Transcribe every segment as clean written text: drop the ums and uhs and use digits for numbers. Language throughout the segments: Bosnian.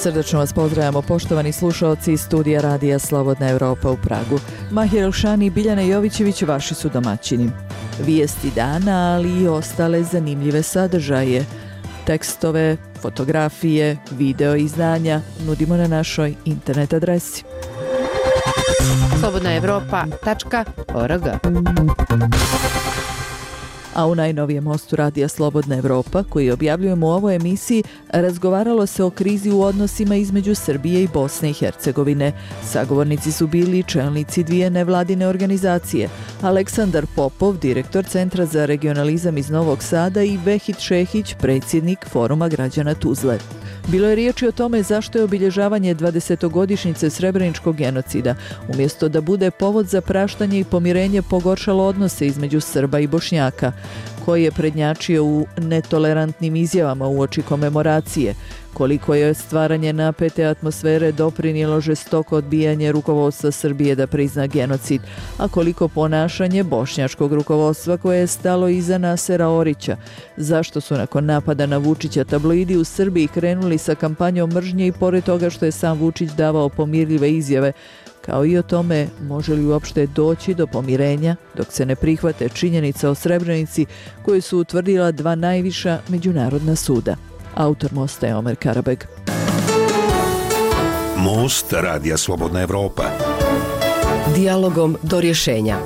Srdačno vas pozdravljamo, poštovani slušalci iz studija Radija Slobodna Evropa u Pragu. Mahir Elšani i Biljana Jovićević vaši su domaćini. Vijesti dana, ali i ostale zanimljive sadržaje. Tekstove, fotografije, video izdanja nudimo na našoj internet adresi. slobodnaevropa.org. A u najnovijem mostu Radija Slobodna Evropa, koji objavljujemo u ovoj emisiji, razgovaralo se o krizi u odnosima između Srbije i Bosne i Hercegovine. Sagovornici su bili čelnici dvije nevladine organizacije, Aleksandar Popov, direktor Centra za regionalizam iz Novog Sada, i Vehid Šehić, predsjednik Foruma građana Tuzle. Bilo je riječi o tome zašto je obilježavanje 20-godišnjice Srebreničkog genocida, umjesto da bude povod za praštanje i pomirenje, pogoršalo odnose između Srba i Bošnjaka, koji je prednjačio u netolerantnim izjavama uoči komemoracije, koliko je stvaranje napete atmosfere doprinijelo žestoko odbijanje rukovodstva Srbije da prizna genocid, a koliko ponašanje bošnjačkog rukovodstva koje je stalo iza Nasera Orića. Zašto su nakon napada na Vučića tabloidi u Srbiji krenuli sa kampanjom mržnje i pored toga što je sam Vučić davao pomirljive izjave, kao i o tome može li uopšte doći do pomirenja dok se ne prihvate činjenica o Srebrenici koju su utvrdila dva najviša međunarodna suda. Autor mosta je Omer Karabeg. Most Radija Slobodna Evropa. Dijalogom do rješenja.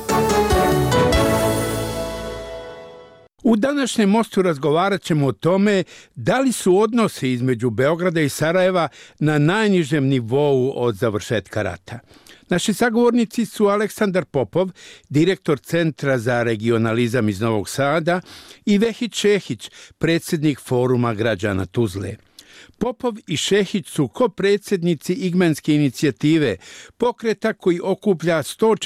U današnjem mostu razgovarat ćemo o tome da li su odnosi između Beograda i Sarajeva na najnižem nivou od završetka rata. Naši sagovornici su Aleksandar Popov, direktor Centra za regionalizam iz Novog Sada, i Vehid Šehić, predsjednik Foruma građana Tuzle. Popov i Šehić su kopredsjednici Igmanske inicijative, pokreta koji okuplja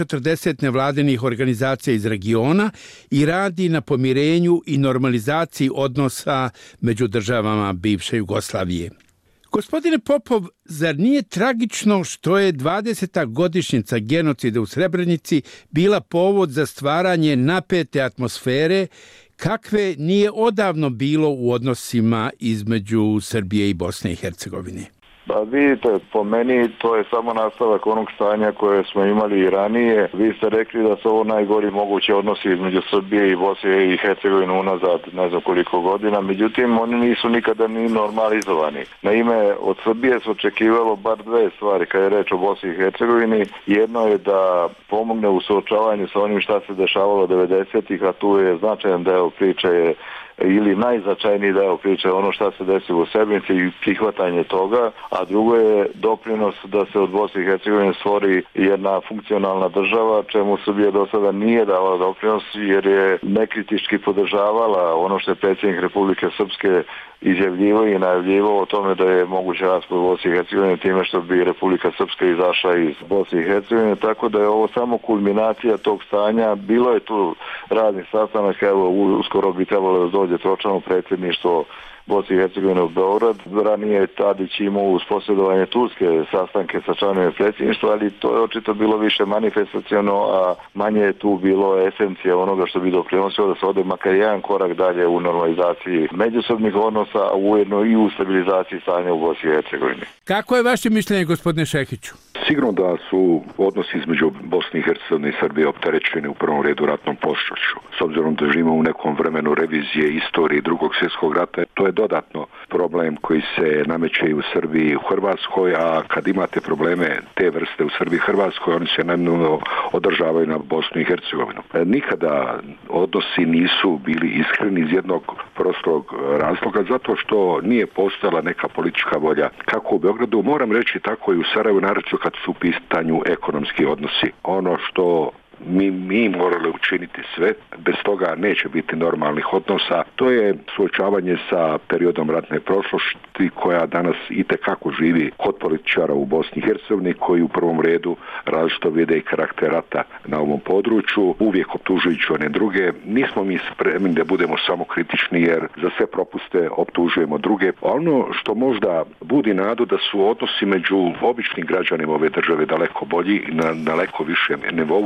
140 nevladinih organizacija iz regiona i radi na pomirenju i normalizaciji odnosa među državama bivše Jugoslavije. Gospodine Popov, zar nije tragično što je 20. godišnjica genocida u Srebrenici bila povod za stvaranje napete atmosfere kakve nije odavno bilo u odnosima između Srbije i Bosne i Hercegovine? Pa vidite, po meni to je samo nastavak onog stanja koje smo imali i ranije. Vi ste rekli da su ovo najgori mogući odnosi između Srbije i Bosne i Hercegovine unazad ne znam koliko godina, međutim oni nisu nikada ni normalizovani. Naime, od Srbije se očekivalo bar dve stvari kad je reč o Bosni i Hercegovini. Jedno je da pomogne u suočavanju sa onim šta se dešavalo 90-ih, a tu je značajan deo priče ili najznačajniji deo priče ono šta se desilo u Srebrenici i prihvatanje toga, a drugo je doprinos da se od Bosne i Hercegovine stvori jedna funkcionalna država, čemu Srbija do sada nije davala doprinos jer je nekritički podržavala ono što je predsjednik Republike Srpske izjavljivao i najavljivao o tome da je moguće raspad Bosne i Hercegovine time što bi Republika Srpska izašla iz Bosne i Hercegovine, tako da je ovo samo kulminacija tog stanja. Bilo je tu radni sastanak, evo uskoro bi trebalo da dođe tročlano predsjedništvo Bosne i Hercegovine u Beograd. Ranije je Tadić imao uz posredovanje turske sastanke sa članovima predsjedništva, ali to je očito bilo više manifestaciono, a manje je tu bilo esencija onoga što bi doprinosilo da se ode makar jedan korak dalje u normalizaciji međusobnih odnosa, a ujedno i u stabilizaciji stanja u Bosni i Hercegovini. Kako je vaše mišljenje, gospodine Šehiću? Sigurno da su odnosi između Bosne i Hercegovine i Srbije opterećeni u prvom redu ratnom prošlošću. S obzirom da živimo u nekom vremenu revizije istorije Drugog svjetskog rata, to je dodatno problem koji se nameće i u Srbiji i u Hrvatskoj, a kad imate probleme te vrste u Srbiji i Hrvatskoj, oni se neminovno održavaju na Bosnu i Hercegovinu. Nikada odnosi nisu bili iskreni iz jednog prostog razloga, zato što nije postojala neka politička volja. Kako u Beogradu, moram reći tako i u Sarajevu, naročito kad su u pitanju ekonomski odnosi. Ono što mi morali učiniti sve, bez toga neće biti normalnih odnosa. To je suočavanje sa periodom ratne prošlosti koja danas itekako živi kod političara u Bosni i Hercegovini, koji u prvom redu različito vide i karakter rata na ovom području, uvijek optužujući one druge. Nismo mi spremni da budemo samo kritični jer za sve propuste optužujemo druge. Ono što možda budi nadu da su odnosi među običnim građanima ove države daleko bolji, na daleko višem nivou, sa daleko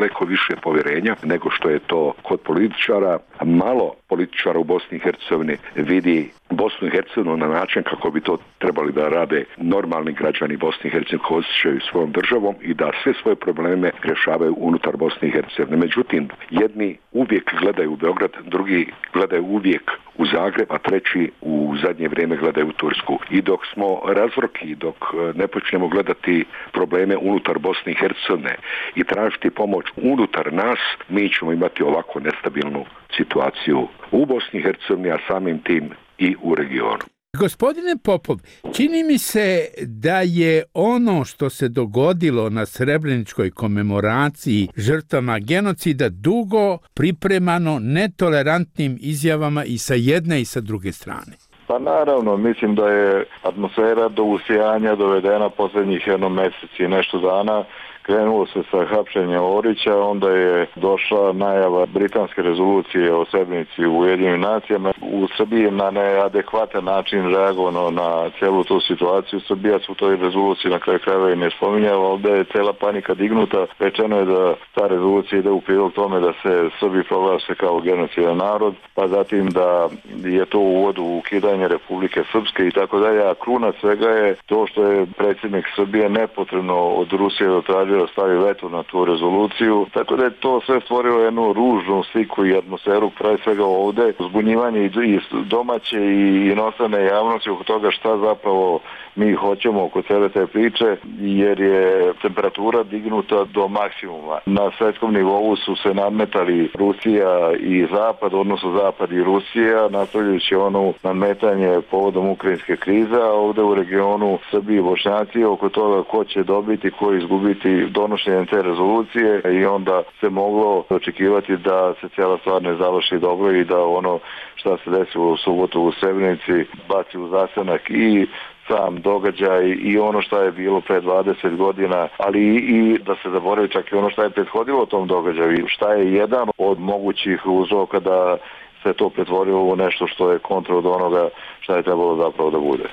daleko više povjerenja nego što je to kod političara. Malo političara u Bosni i Hercegovini vidi Bosnu i Hercegovinu na način kako bi to trebali da rade normalni građani Bosne i Hercegovine koji osjećaju svojom državom i da sve svoje probleme rješavaju unutar Bosne i Hercegovine. Međutim, jedni uvijek gledaju u Beograd, drugi gledaju uvijek u Zagreb, a treći u zadnje vrijeme gledaju u Tursku. I dok smo razroki, dok ne počnemo gledati probleme unutar Bosne i Hercegovine i tražiti pomoć unutar nas, mi ćemo imati ovako nestabilnu situaciju u Bosni i Hercegovini, a samim tim i u regionu. Gospodine Popov, čini mi se da je ono što se dogodilo na Srebreničkoj komemoraciji žrtvama genocida dugo pripremano netolerantnim izjavama i sa jedne i sa druge strane. Pa naravno, mislim da je atmosfera do usijanja dovedena posljednjih mjeseci i nešto dana. Krenulo se sa hapšenjem Orića, onda je došla najava britanske rezolucije o Srebrenici u Ujedinjenim nacijama. U Srbiji na neadekvatan način reagovano na cijelu tu situaciju. Srbija se u toj rezoluciji na kraju krajeva i ne spominjava, ovdje je cijela panika dignuta. Rečeno je da ta rezolucija ide u prilog tome da se Srbi proglase kao genocidan narod, pa zatim da je to uvod u ukidanje Republike Srpske i tako dalje. A kruna svega je to što je predsjednik Srbije nepotrebno od Rusije dotražio da stavi veto na tu rezoluciju, tako da je to sve stvorilo jednu ružnu sliku i atmosferu, pre svega ovdje, zbunjivanje i domaće i inostrane javnosti oko toga šta zapravo mi hoćemo oko cijele te priče, jer je temperatura dignuta do maksimuma. Na svjetskom nivou su se nadmetali Rusija i Zapad, odnosno Zapad i Rusija, nastavljajući ono nadmetanje povodom ukrajinske krize, a ovdje u regionu Srbiji i Bošnjaci oko toga ko će dobiti, ko izgubiti donošenjem te rezolucije, i onda se moglo očekivati da se cijela stvar ne završi dobro i da ono šta se desilo u subotu u Srebrenici baci u zasenak i sam događaj i ono što je bilo pre 20 godina, ali i da se zaboravi čak i ono što je prethodilo tom događaju, šta je jedan od mogućih uzroka da se to pretvorilo u nešto što je kontra od onoga što je trebalo zapravo da bude.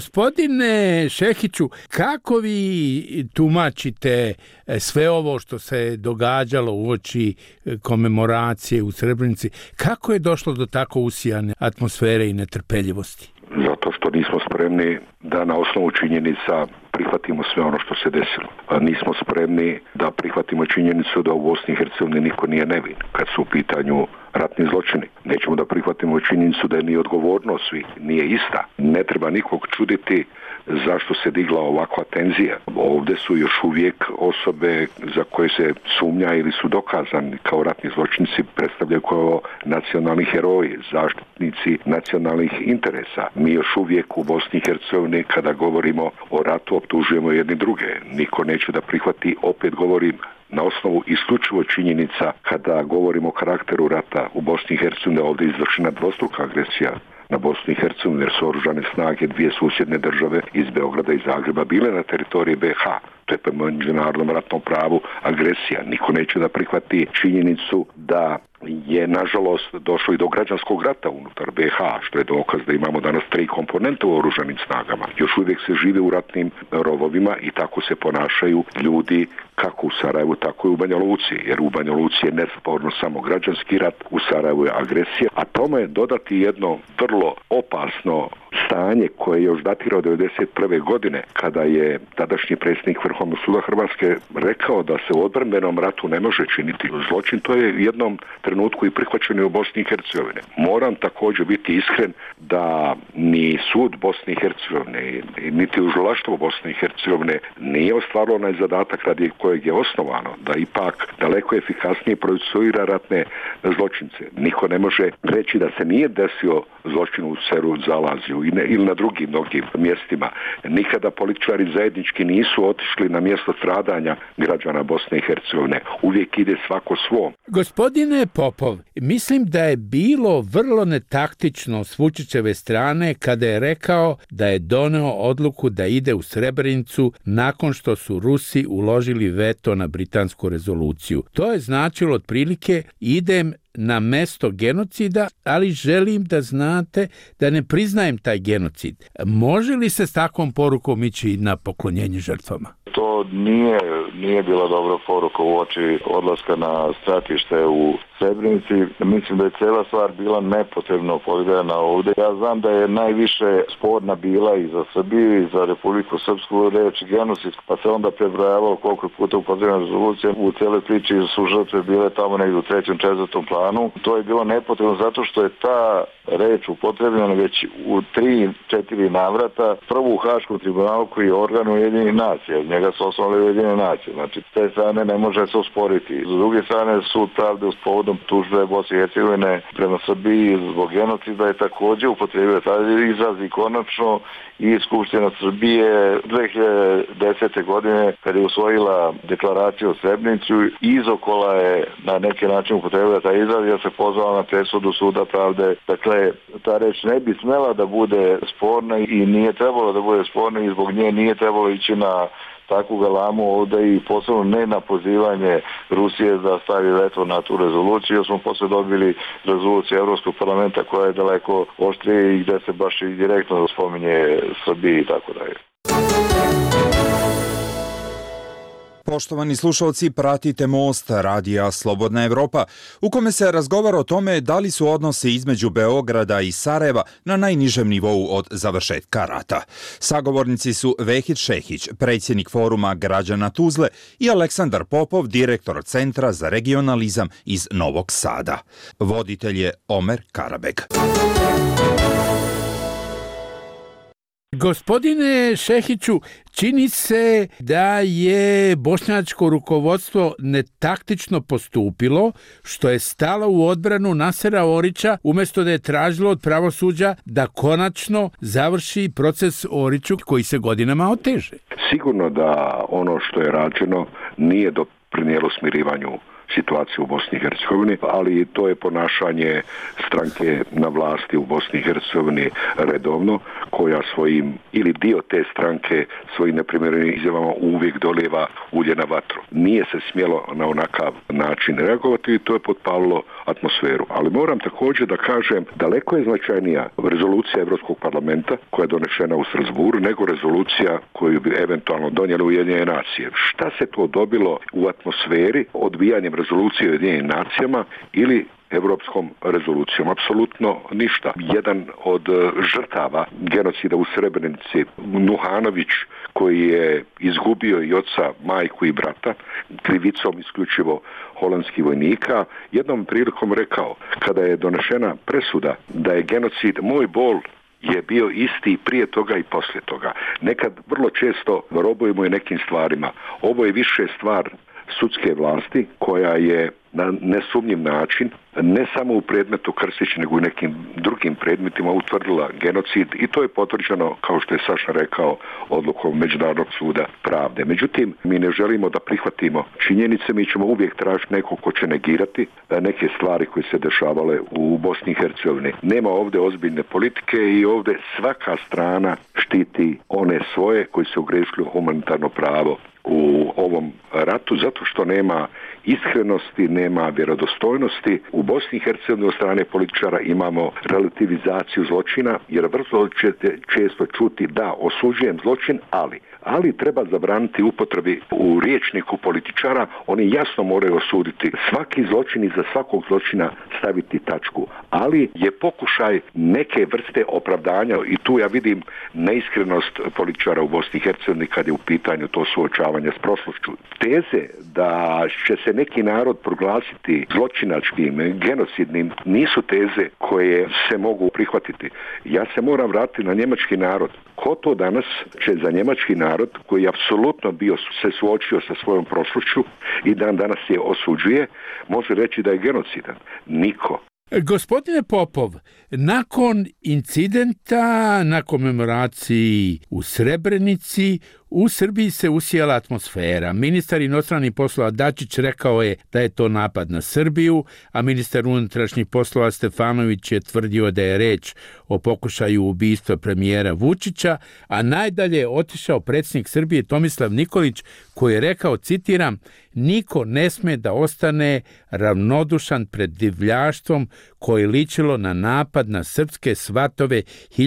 Gospodine Šehiću, kako vi tumačite sve ovo što se događalo uoči komemoracije u Srebrenici? Kako je došlo do tako usijane atmosfere i netrpeljivosti? Zato što nismo spremni da na osnovu činjenica prihvatimo sve ono što se desilo. Nismo spremni da prihvatimo činjenicu da u Bosni i Hercegovini niko nije nevin kad su u pitanju ratni zločini. Nećemo da prihvatimo činjenicu da ni odgovornost svi nije ista. Ne treba nikog čuditi zašto se digla ovakva tenzija. Ovdje su još uvijek osobe za koje se sumnja ili su dokazani kao ratni zločinci, predstavljaju kao nacionalni heroji, zaštitnici nacionalnih interesa. Mi još uvijek u Bosni i Hercegovini kada govorimo o ratu optužujemo jedni druge. Niko neće da prihvati, opet govorim, na osnovu isključivo činjenica kada govorimo o karakteru rata u Bosni i Hercegovini, ovdje je izvršena dvostruka agresija na Bosnu i Hercegovinu, jer su oružane snage dvije susjedne države iz Beograda i Zagreba bile na teritoriji BiH. To je po međunarodnom ratnom pravu agresija. Niko neće da prihvati činjenicu da je nažalost došlo i do građanskog rata unutar BiH, što je dokaz da imamo danas 3 komponente u oružanim snagama. Još uvijek se žive u ratnim rovovima i tako se ponašaju ljudi kako u Sarajevu, tako i u Banja Luci, jer u Banja Luci je nesporno samo građanski rat, u Sarajevu je agresija, a tome dodati jedno vrlo opasno stanje koje još datira od 1991. godine, kada je tadašnji predsjednik Vrhovnog suda Hrvatske rekao da se u odbrambenom ratu ne može činiti zločin. To je u jednom trenutku i prihvaćeno u Bosni i Hercegovini. Moram također biti iskren da ni sud Bosne i Hercegovine, niti tužilaštvo Bosne i Hercegovine nije ostvarilo onaj zadatak radi kojeg je osnovano, da ipak daleko efikasnije procesuira ratne zločince. Niko ne može reći da se nije desio zločin u Seru Zalaziju ili na drugim mnogim mjestima. Nikada političari zajednički nisu otišli na mjesto stradanja građana Bosne i Hercegovine. Uvijek ide svako svom. Gospodine Popov, mislim da je bilo vrlo netaktično s Vučićeve strane kada je rekao da je doneo odluku da ide u Srebrenicu nakon što su Rusi uložili veto na britansku rezoluciju. To je značilo otprilike idem na mesto genocida, ali želim da znate da ne priznajem taj genocid. Može li se s takvom porukom ići na poklonjenje žrtvama? To nije nije bila dobra poruka uoči odlaska na stratište u Srebrenici. Mislim da je cijela stvar bila nepotrebno podijeljena ovdje. Ja znam da je najviše sporna bila i za Srbiju i za Republiku Srpsku reč genocid, pa se onda prebrojavalo koliko je puta upotrebna rezolucija. U cijeloj priči su žrtve bile tamo negdje u 3. 4. planu. To je bilo nepotrebno zato što je ta reč upotrebljena već u 3-4 navrata. Prvo u Haškom tribunalu koji je organ Ujedinjenih nacija. Njega su osnovali Ujedinjene nacije. Znači, s te strane ne može se osporiti. S druge strane, Sud pravde uz povodom tužbe Bosne i Hercegovine prema Srbiji zbog genocida je također upotrebio taj izraz i konačno i Skupština Srbije 2010. godine kad je usvojila deklaraciju o Srebrenici izokola je na neki način upotrebila taj izraz jer se pozvala na presudu Suda pravde. Dakle, ta reč ne bi smela da bude sporna i nije trebalo da bude sporna i zbog nje nije trebalo ići na takvu galamu ovdje i posebno ne na pozivanje Rusije da stavi veto na tu rezoluciju, jer smo posle dobili rezoluciju Evropskog parlamenta koja je daleko oštrije i gdje se baš i direktno spominje Srbiji i tako dalje. Poštovani slušalci, pratite Most, radija Slobodna Evropa, u kome se razgovara o tome da li su odnosi između Beograda i Sarajeva na najnižem nivou od završetka rata. Sagovornici su Vehid Šehić, predsjednik Foruma građana Tuzle, i Aleksandar Popov, direktor Centra za regionalizam iz Novog Sada. Voditelj je Omer Karabeg. Gospodine Šehiću, čini se da je bošnjačko rukovodstvo netaktično postupilo, što je stalo u odbranu Nasera Orića umjesto da je tražilo od pravosuđa da konačno završi proces Oriću koji se godinama oteže. Sigurno da ono što je rađeno nije doprinijelo smirivanju situaciju u Bosni i Hercegovini, ali to je ponašanje stranke na vlasti u Bosni i Hercegovini redovno, koja svojim, ili dio te stranke svojim neprimjerenim izjavama uvijek dolijeva ulje na vatru. Nije se smjelo na onakav način reagovati i to je potpalilo atmosferu. Ali moram također da kažem, daleko je značajnija rezolucija Europskog parlamenta koja je donešena u Strasburu nego rezolucija koju bi eventualno donijeli Ujedinjene nacije. Šta se to dobilo u atmosferi odbijanjem rezolucije Ujedinjenim nacijama ili europskom rezolucijom? Apsolutno ništa. Jedan od žrtava genocida u Srebrenici, Nuhanović, koji je izgubio i oca, majku i brata, krivicom isključivo holandskih vojnika, jednom prilikom rekao, kada je donešena presuda da je genocid, moj bol je bio isti prije toga i poslije toga. Nekad vrlo često robujemo i nekim stvarima. Ovo je više stvar sudske vlasti koja je na nesumnjiv način, ne samo u predmetu Krstić, nego i nekim drugim predmetima utvrdila genocid i to je potvrđeno, kao što je Saša rekao, odlukom Međunarodnog suda pravde. Međutim, mi ne želimo da prihvatimo činjenice, mi ćemo uvijek tražiti neko ko će negirati neke stvari koje se dešavale u Bosni i Hercegovini. Nema ovdje ozbiljne politike i ovdje svaka strana štiti one svoje koji su ogrešili humanitarno pravo u ovom ratu, zato što nema iskrenosti, nema vjerodostojnosti. U Bosni i Hercegovini od strane političara imamo relativizaciju zločina, jer vrlo ćete često čuti da osuđujem zločin, ali treba zabraniti upotrebi u rječniku političara, oni jasno moraju osuditi svaki zločin i za svakog zločina staviti tačku. Ali je pokušaj neke vrste opravdanja i tu ja vidim neiskrenost političara u Bosni i Hercegovini kad je u pitanju to suočavanje s prošlošću. Teze da će se neki narod proglasiti zločinačkim, genocidnim, nisu teze koje se mogu prihvatiti. Ja se moram vratiti na njemački narod. Ko to danas će za njemački narod koji je apsolutno bio se suočio sa svojom prošlošću i dan danas je osuđuje, može reći da je genocidan? Niko. Gospodine Popov, nakon incidenta na komemoraciji u Srebrenici, u Srbiji se usijala atmosfera. Ministar inostranih poslova Dačić rekao je da je to napad na Srbiju, a ministar unutrašnjih poslova Stefanović je tvrdio da je reč o pokušaju ubistva premijera Vučića, a najdalje je otišao predsjednik Srbije Tomislav Nikolić koji je rekao, citiram, niko ne sme da ostane ravnodušan pred divljaštvom koje ličilo na napad na srpske svatove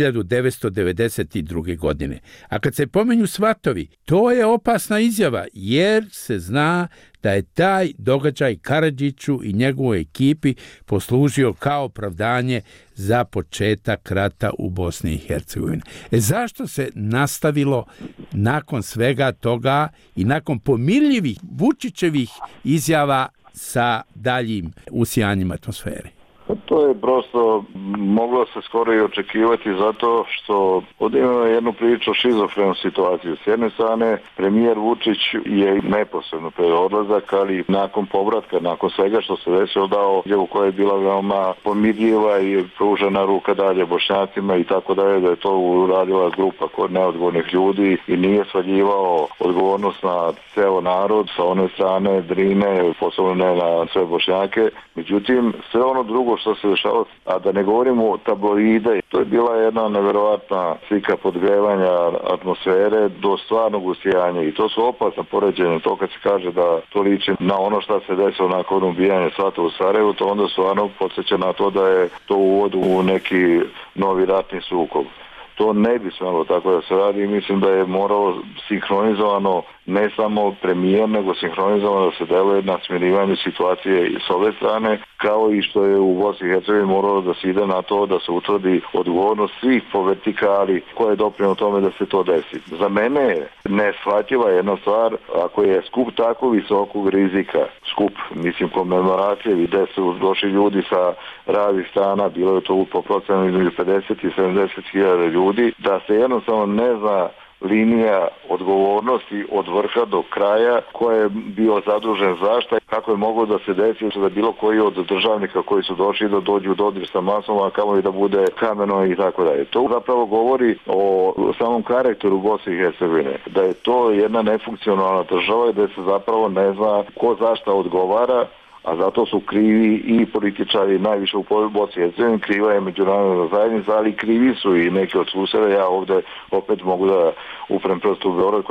1992. godine. A kad se pomenju svatovi, to je opasna izjava, jer se zna da je taj događaj Karadžiću i njegovoj ekipi poslužio kao opravdanje za početak rata u Bosni i Hercegovini. Zašto se nastavilo nakon svega toga i nakon pomirljivih Vučićevih izjava sa daljim usijanjem atmosfere? To je prosto moglo se skoro i očekivati zato što ovdje imamo jednu priču o šizofrenu situaciju. S jedne strane, premijer Vučić je neposredno pred odlazak, ali nakon povratka, nakon svega što se desilo dao u kojoj je bila veoma pomirljiva i pružena ruka dalje Bošnjacima i tako dalje, da je to uradila grupa kod neodgovornih ljudi i nije svaljivao odgovornost na ceo narod sa one strane Drine, posebno ne na sve Bošnjake. Međutim, sve ono drugo što se dešava, a da ne govorimo o tabloide, to je bila jedna neverovatna slika podgrevanja atmosfere do stvarnog usijanja i to su opasna poređenja. To kad se kaže da to liči na ono što se desilo nakon ubijanja svata u Sarajevu, to onda stvarno podsjeća na to da je to uvod u neki novi ratni sukob. To ne bi smjelo tako da se radi i mislim da je moralo sinhronizovano ne samo premijer, nego sinhronizovano da se deluje na smirivanju situacije i s ove strane, kao i što je u Bosni i Hercegovini moralo da se ide na to da se utvrdi odgovornost svih po vertikali koje je doprinjelo tome da se to desi. Za mene je neshvatljiva jedna stvar, ako je skup tako visokog rizika, skup, mislim, komemoracije, gde su došli ljudi sa raznih strana, bilo je to po procenu između 50 i 70 hiljada ljudi, da se jednostavno ne zna linija odgovornosti od vrha do kraja, ko je bio zadužen zašta, kako je moglo da se desi da bilo koji od državnika koji su došli da dođu u dodir sa masom, a kamo i da bude kameno i tako dalje. To zapravo govori o samom karakteru Bosne i Hercegovine, da je to jedna nefunkcionalna država gde se zapravo ne zna ko zašta odgovara, a zato su krivi i političari najviše u Bosni i Hercegovini, kriva je međunarodna zajednica, ali krivi su i neki od suseda. Ja ovdje opet mogu da uprem prst u Beograd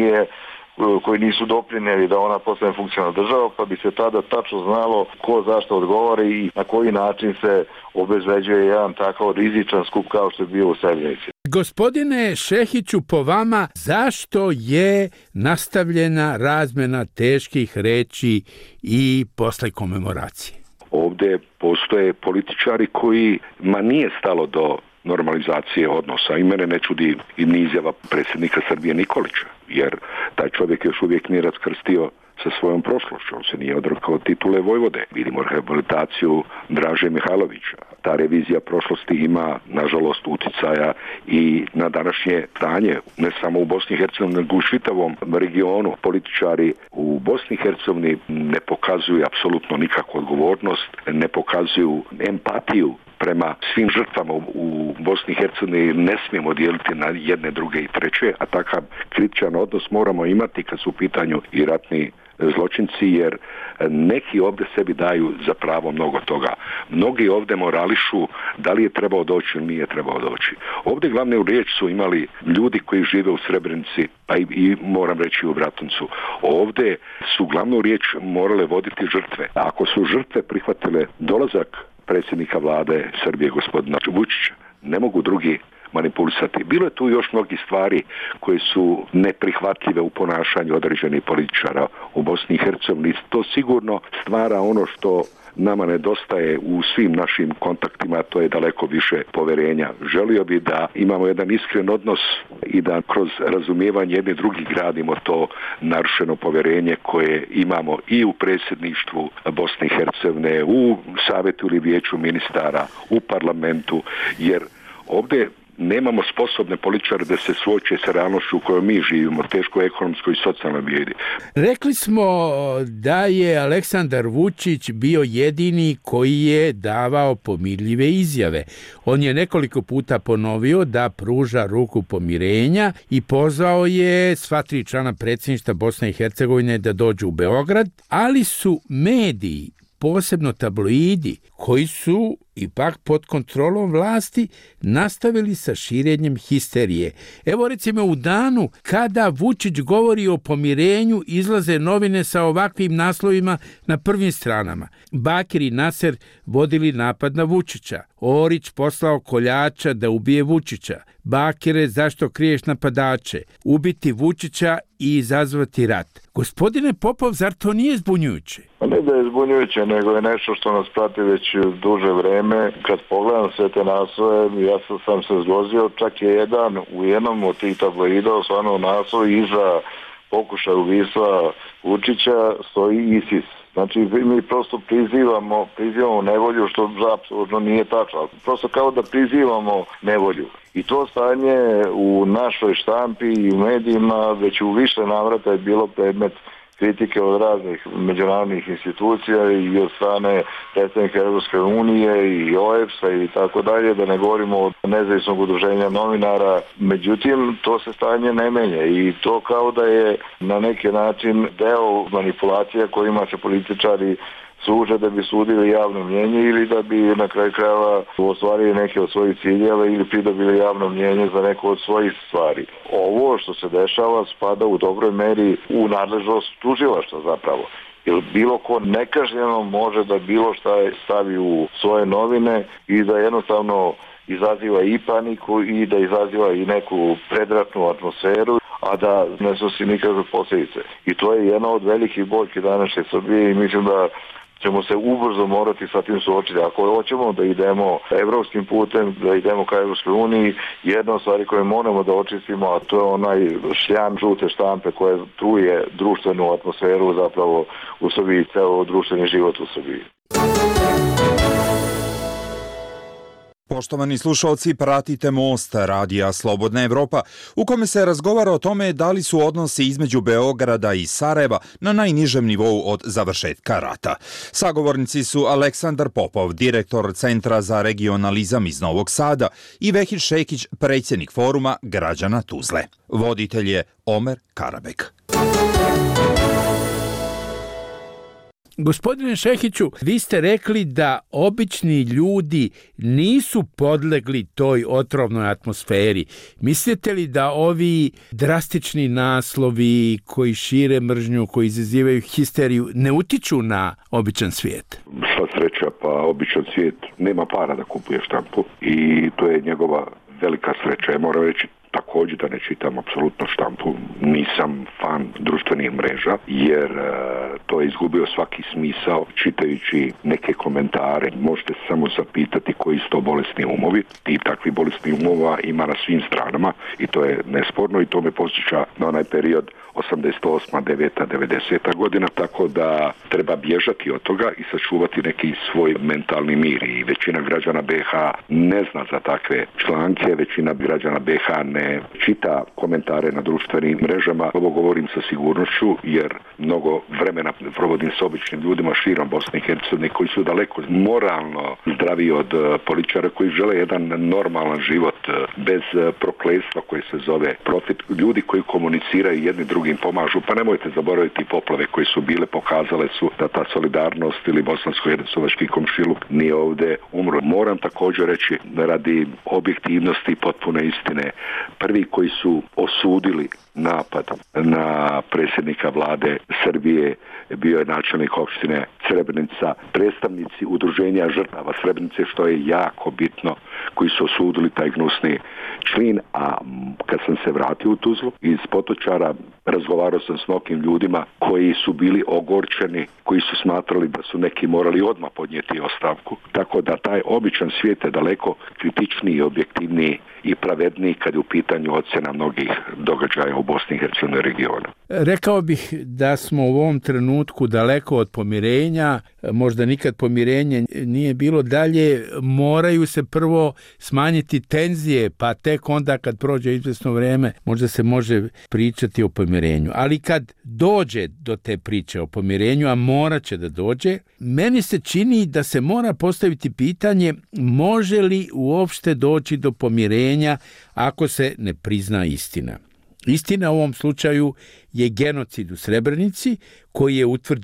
koji nisu doprinijeli da ona postane funkcionalna država, pa bi se tada tačno znalo ko zašto odgovara i na koji način se obezbeđuje jedan takav rizičan skup kao što je bio u Srebrenici. Gospodine Šehiću, po vama, zašto je nastavljena razmjena teških reči i posle komemoracije? Ovdje postoje političari kojima nije stalo do normalizacije odnosa i mene ne čudi i ni izjava predsjednika Srbije Nikolića, jer taj čovjek još uvijek nije raskrstio sa svojom prošlošću, on se nije odrekao titule vojvode. Vidimo rehabilitaciju Draže Mihajlovića. Ta revizija prošlosti ima, nažalost, uticaja i na današnje stanje, ne samo u Bosni i Hercegovini, nego u čitavom regionu. Političari u Bosni i Hercegovini ne pokazuju apsolutno nikakvu odgovornost, ne pokazuju empatiju prema svim žrtvama u Bosni i Hercegovini. Ne smijemo dijeliti na jedne, druge i treće, a takav kritičan odnos moramo imati kad su u pitanju i ratni zločinci, jer neki ovdje sebi daju za pravo mnogo toga. Mnogi ovdje morališu da li je trebao doći ili nije trebao doći. Ovdje glavne riječ su imali ljudi koji žive u Srebrenici, pa i moram reći u Bratuncu. Ovdje su glavnu riječ morale voditi žrtve. Ako su žrtve prihvatile dolazak predsjednika vlade Srbije gospodina Vučića, ne mogu drugi manipulisati. Bilo je tu još mnogi stvari koje su neprihvatljive u ponašanju određenih političara u Bosni i Hercegovini. To sigurno stvara ono što nama nedostaje u svim našim kontaktima, to je daleko više poverenja. Želio bi da imamo jedan iskren odnos i da kroz razumijevanje jedni drugih gradimo to narušeno poverenje koje imamo i u predsjedništvu Bosne i Hercegovine, u savjetu ili vijeću ministara, u parlamentu, jer ovdje nemamo sposobne političare da se suoče sa realnošću u kojoj mi živimo, teško ekonomskoj i socijalnoj bijedi. Rekli smo da je Aleksandar Vučić bio jedini koji je davao pomirljive izjave. On je nekoliko puta ponovio da pruža ruku pomirenja i pozvao je sva 3 člana predsjedništva Bosne i Hercegovine da dođu u Beograd, ali su mediji, posebno tabloidi, koji su ipak pod kontrolom vlasti nastavili sa širenjem histerije. Evo recimo u danu kada Vučić govori o pomirenju izlaze novine sa ovakvim naslovima na prvim stranama. Bakir i Naser vodili napad na Vučića. Orić poslao koljača da ubije Vučića. Bakire, zašto kriješ napadače? Ubiti Vučića i izazvati rat. Gospodine Popov, zar to nije zbunjujuće? Ne da je zbunjujuće, nego je nešto što nas prati već duže vreme. Kad pogledam sve te naslove, ja sam se zgozio, čak je u jednom od tih tabloida osvano naslov iza pokušaja ubistva Vučića stoji ISIS. Znači, mi prosto prizivamo nevolju, što apsolutno nije tačno. Prosto kao da prizivamo nevolju. I to stanje u našoj štampi i u medijima već u više navrata je bilo predmet kritike od raznih međunarodnih institucija i od strane predstavnika Europske unije i OEBS-a i tako dalje, da ne govorimo o nezavisnog udruženja novinara. Međutim, to se stanje ne menja i to kao da je na neki način deo manipulacija kojima se političari služe da bi sudili javno mnjenje ili da bi na kraju krajeva ostvarili neke od svojih ciljeva ili pridobili javno mnjenje za neku od svojih stvari. Ovo što se dešava spada u dobroj meri u nadležnost tužilaštva zapravo. Jer bilo ko nekažnjeno može da bilo šta stavi u svoje novine i da jednostavno izaziva i paniku i da izaziva i neku predratnu atmosferu, a da ne snosi nikakve posljedice. I to je jedna od velikih boljki današnje Srbije i mislim da ćemo se ubrzo morati sa tim suočiti. Ako hoćemo da idemo evropskim putem, da idemo ka Evropskoj uniji, jedna od stvari koje moramo da očistimo, a to je onaj šljam žute štampe koje truje društvenu atmosferu zapravo u Srbiji, ceo društveni život u Srbiji. Poštovani slušalci, pratite Most, radija Slobodna Evropa, u kome se razgovara o tome da li su odnosi između Beograda i Sarajeva na najnižem nivou od završetka rata. Sagovornici su Aleksandar Popov, direktor Centra za regionalizam iz Novog Sada, i Vehid Šekić, predsjednik foruma građana Tuzle. Voditelj je Omer Karabek. Gospodine Šehiću, vi ste rekli da obični ljudi nisu podlegli toj otrovnoj atmosferi. Mislite li da ovi drastični naslovi koji šire mržnju, koji izazivaju histeriju, ne utiču na običan svijet? Sva sreća, pa običan svijet nema para da kupuje štampu i to je njegova velika sreća. Ja moram reći također da ne čitam apsolutno štampu, nisam fan društvenih mreža, jer to je izgubio svaki smisao. Čitajući neke komentare možete se samo zapitati koji su to bolesni umovi. I takvi bolesni umova ima na svim stranama i to je nesporno i to me posjeća na onaj period 88. 9. 90. godina, tako da treba bježati od toga i sačuvati neki svoj mentalni mir i većina građana BiH ne zna za takve članke, većina građana BiH ne čita komentare na društvenim mrežama. Ovo govorim sa sigurnošću jer mnogo vremena provodim s običnim ljudima širom Bosne i Hercegovine koji su daleko moralno zdraviji od političara koji žele jedan normalan život bez prokletstva koje se zove profit. Ljudi koji komuniciraju jedni drugim pomažu, pa nemojte zaboraviti poplave koje su bile, pokazale su da ta solidarnost ili bosansko-hercegovački komšiluk nije ovdje umro. Moram također reći radi objektivnosti i potpune istine, prvi koji su osudili napad na predsjednika vlade Srbije bio je načelnik opštine Srebrenica, predstavnici udruženja žrtava Srebrenice, što je jako bitno, koji su osudili taj gnusni čin. A kad sam se vratio u Tuzlu iz Potočara, razgovarao sam s mnogim ljudima koji su bili ogorčeni, koji su smatrali da su neki morali odmah podnijeti ostavku. Tako da taj običan svijet je daleko kritičniji, objektivniji i pravedniji kad je u pitanju ocjena mnogih događaja u Bosni i Hercegovini regionu. Rekao bih da smo u ovom trenutku daleko od pomirenja, možda nikad pomirenje nije bilo. Dalje moraju se prvo smanjiti tenzije, pa tek onda kad prođe izvjesno vrijeme možda se može pričati o pomirenju. Ali kad dođe do te priče o pomirenju, a morat će da dođe, meni se čini da se mora postaviti pitanje može li uopšte doći do pomirenja ako se ne prizna istina. Istina u ovom slučaju je genocid u Srebrenici koji je utvrđen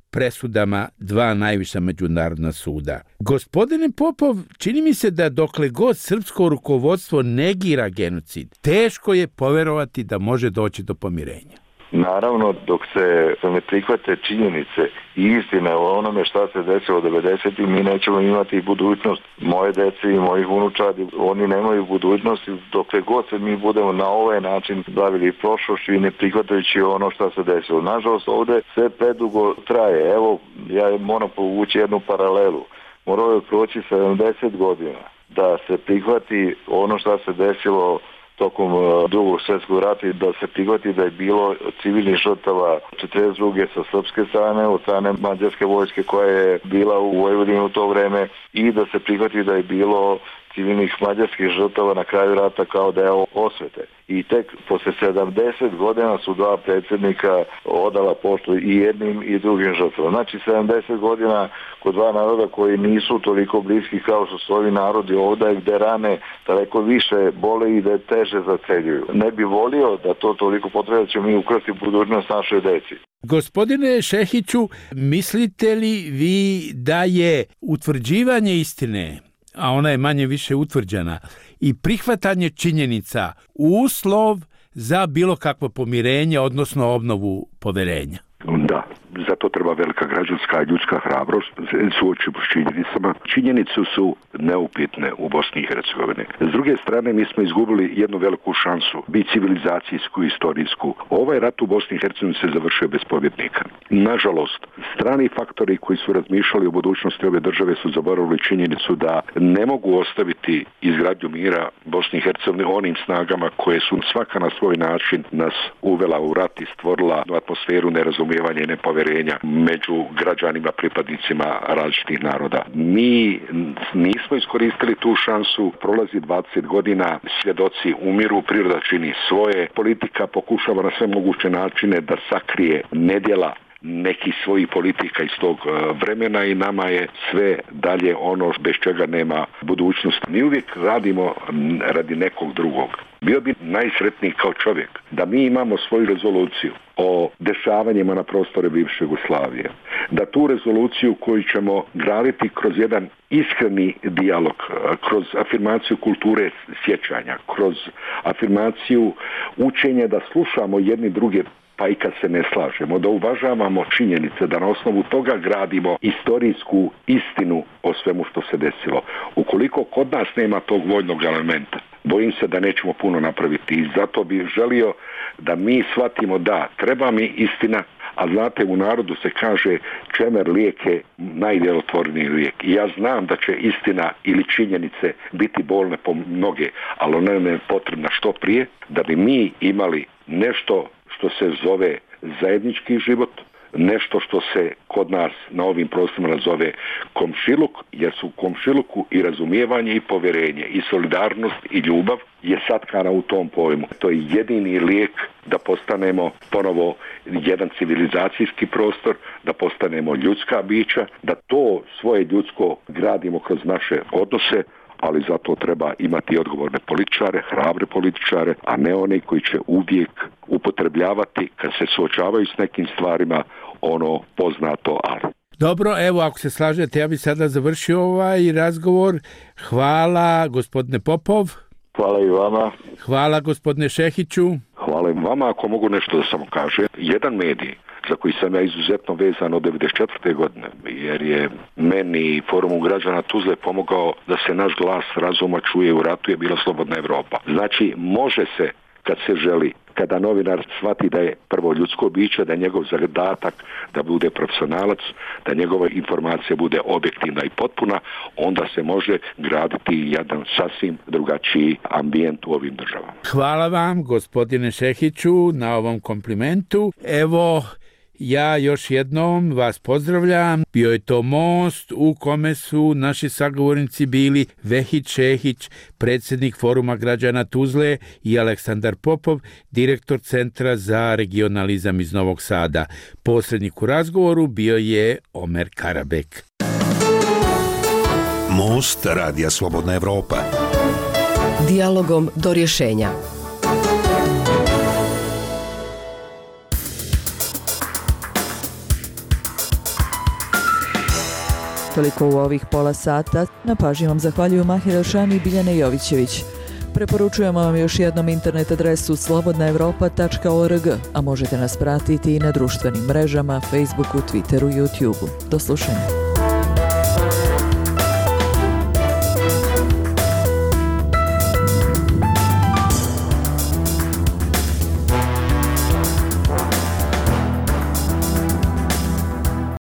presudama dva najviša međunarodna suda. Gospodine Popov, čini mi se da dokle god srpsko rukovodstvo negira genocid, teško je poverovati da može doći do pomirenja. Naravno, dok se ne prihvate činjenice i istine o onome šta se desilo 90. mi nećemo imati i budućnost. Moje dece i mojih unučadi, oni nemaju budućnosti dokle god se mi budemo na ovaj način bavili prošlošću i ne prihvatajući ono šta se desilo. Nažalost, ovdje sve predugo traje. Evo, ja moram povući jednu paralelu. Morao je proći 70 godina da se prihvati ono šta se desilo tokom Drugog svjetskog rata i da se prihvati da je bilo civilnih žrtava 42. sa srpske strane, od strane mađarske vojske koja je bila u Vojvodini u to vreme i da se prihvati da je bilo civilnih mađarskih žrtava na kraju rata kao deo osvete. I tek posle 70 godina su dva predsjednika odala poštu i jednim i drugim žrtvama. Znači 70 godina kod dva naroda koji nisu toliko bliski kao što su ovi narodi ovdje gde rane daleko više bole i da teže zaceljuju. Ne bi volio da to toliko potreba da ćemo mi ukrasti budućnost našoj deci. Gospodine Šehiću, mislite li vi da je utvrđivanje istine, a ona je manje više utvrđena, i prihvatanje činjenica uslov za bilo kakvo pomirenje, odnosno obnovu poverenja? Da, zato treba velika građanska i ljudska hrabrost, suočimo s činjenicama. Činjenice su neupitne u Bosni i Hercegovini. S druge strane, mi smo izgubili jednu veliku šansu, bi civilizacijsku i istorijsku. Ovaj rat u Bosni i Hercegovini se završio bez pobjednika. Nažalost, strani faktori koji su razmišljali o budućnosti ove države su zaboravili činjenicu da ne mogu ostaviti izgradnju mira Bosni i Hercegovini onim snagama koje su svaka na svoj način nas uvela u rat i stvorila atmosferu nerazumijevanja i nepoverenja među građanima, pripadnicima različitih naroda. Mi nismo iskoristili tu šansu, prolazi 20 godina, svjedoci umiru, priroda čini svoje, politika pokušava na sve moguće načine da sakrije nedjela nekih svojih politika iz tog vremena i nama je sve dalje ono bez čega nema budućnosti. Mi uvijek radimo radi nekog drugog. Bio bi najsretniji kao čovjek da mi imamo svoju rezoluciju o dešavanjima na prostore bivše Jugoslavije. Da tu rezoluciju koju ćemo graditi kroz jedan iskreni dijalog, kroz afirmaciju kulture sjećanja, kroz afirmaciju učenja da slušamo jedni druge pa i kad se ne slažemo, da uvažavamo činjenice, da na osnovu toga gradimo istorijsku istinu o svemu što se desilo. Ukoliko kod nas nema tog vojnog elementa, bojim se da nećemo puno napraviti i zato bih želio da mi shvatimo da treba mi istina, a znate u narodu se kaže čemer lijek je najdjelotvorniji lijek. I ja znam da će istina ili činjenice biti bolne po mnoge, ali ona je potrebna što prije da bi mi imali nešto što se zove zajednički život, nešto što se kod nas na ovim prostorima zove komšiluk, jer su u komšiluku i razumijevanje i povjerenje i solidarnost i ljubav je satkana u tom pojmu. To je jedini lijek da postanemo ponovo jedan civilizacijski prostor, da postanemo ljudska bića, da to svoje ljudsko gradimo kroz naše odnose, ali zato treba imati odgovorne političare, hrabre političare, a ne one koji će uvijek upotrebljavati kad se suočavaju s nekim stvarima ono poznato ali. Dobro, evo ako se slažete, ja bih sada završio ovaj razgovor. Hvala gospodine Popov. Hvala i vama. Hvala gospodine Šehiću. Hvala i vama. Ako mogu nešto da samo kažem, jedan medij za koji sam ja izuzetno vezan od 1994. godine, jer je meni i Forumu građana Tuzle pomogao da se naš glas razuma čuje u ratu, je bila Slobodna Evropa. Znači, može se kad se želi, kada novinar shvati da je prvo ljudsko biće, da je njegov zadatak da bude profesionalac, da njegova informacija bude objektivna i potpuna, onda se može graditi jedan sasvim drugačiji ambijent u ovim državama. Hvala vam, gospodine Šehiću, na ovom komplimentu. Evo, ja još jednom vas pozdravljam. Bio je to most u kome su naši sagovornici bili Vehić Šehić, predsjednik Foruma građana Tuzle, i Aleksandar Popov, direktor Centra za regionalizam iz Novog Sada. Posrednik u razgovoru bio je Omer Karabek. Most Radija Slobodna Evropa. Dijalogom do rješenja. Toliko u ovih pola sata. Na pažnji vam zahvaljuju Mahir Elšani i Biljana Jovićević. Preporučujemo vam još jednom internet adresu slobodnaevropa.org, a možete nas pratiti i na društvenim mrežama, Facebooku, Twitteru i YouTubeu. Do slušanja.